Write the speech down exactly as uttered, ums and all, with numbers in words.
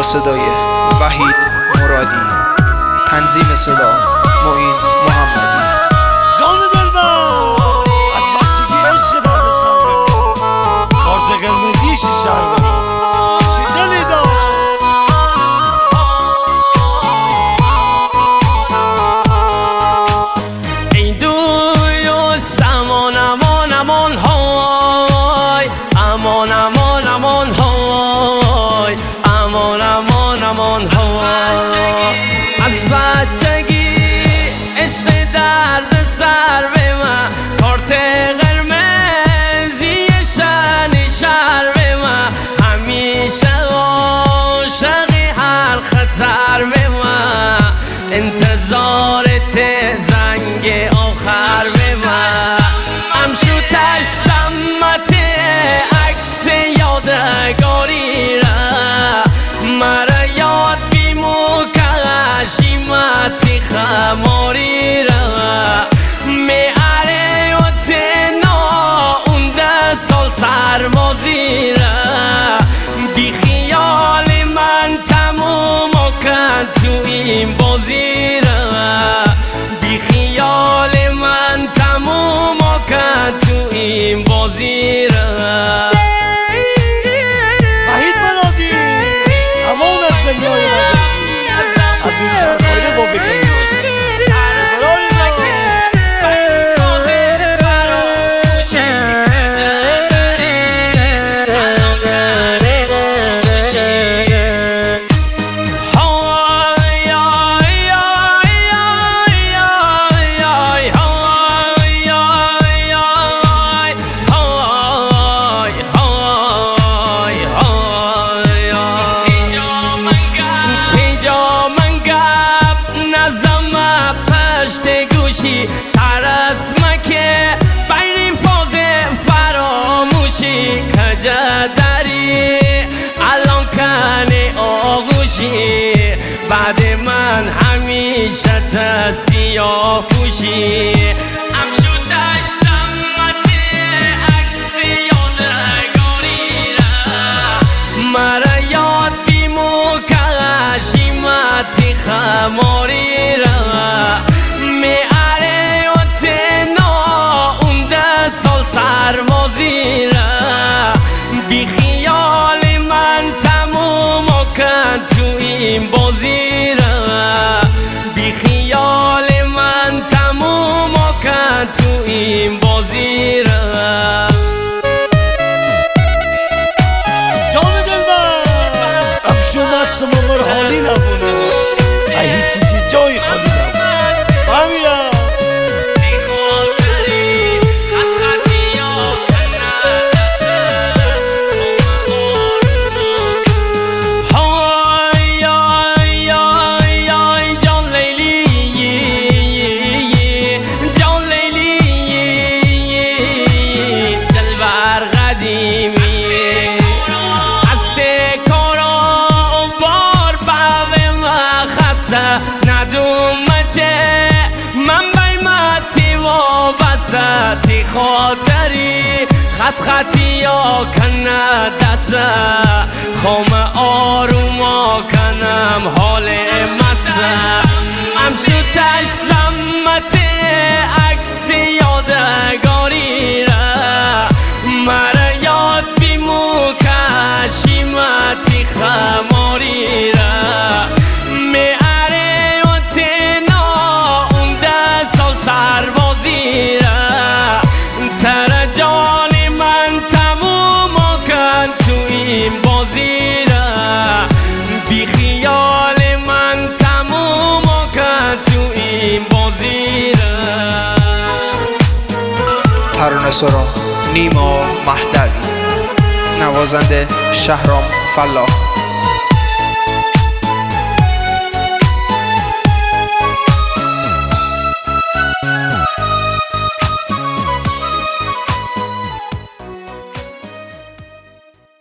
صدای وحید مرادی، تنظیم صدا معین محمدی. جان دلبر از بچگی عشق درد سر بمون، کارت قرمزی شیشه رو بمون، چی دلی دار ای دوست امان امان امان های، امان امان امان های، امان امان امان های. از بچگی عشق درد سر به من، کارت قرمزی شن شر به من، همیشه عاشقی هر خطر به من، انتظارت زنگ آخر به من، امشوتش سمت عکس یادگاری را، مرا یاد بیمو کشیمتی خماری را، میاره و تنا اون ده سال سربازی را، بی خیال من تموم کن تو این بازی را، بی خیال من تموم کن تو این بازی را. وحید مرادی امان از دنیای مجازی، از اون چرخایده با بکنی باشی برای ترسمه که بین فاز فراموشی کجا داری الان کنه آغوشی، بعد من همیشه تا سیاه پوشی، امشوتش سمت عکس یادگاری را، مرا یاد بیمو کشیمتی خماری را، سربازی را، بی خیال من تموم کن تو این بازی را، بی خیال من تموم کن تو این بازی را. جان دلبر امشو مست ممر حالی نبونه، ای هیچی دی جای خالی نبونه بمیرم ندوم چه من بیمتی و بستی خاطری، خط خطی یا کنه دست خوم آروما کنم حال مسته، امشوتش سمت عکس یادگاری را، مرا یاد بیمو کشیمتی خماری را، سربازی را، تر جان من تموم کن تو این بازی را، بی خیال من تموم کن تو این بازی را. ترانه سرا نیما مهدوی، نوازنده شهرام فلاح.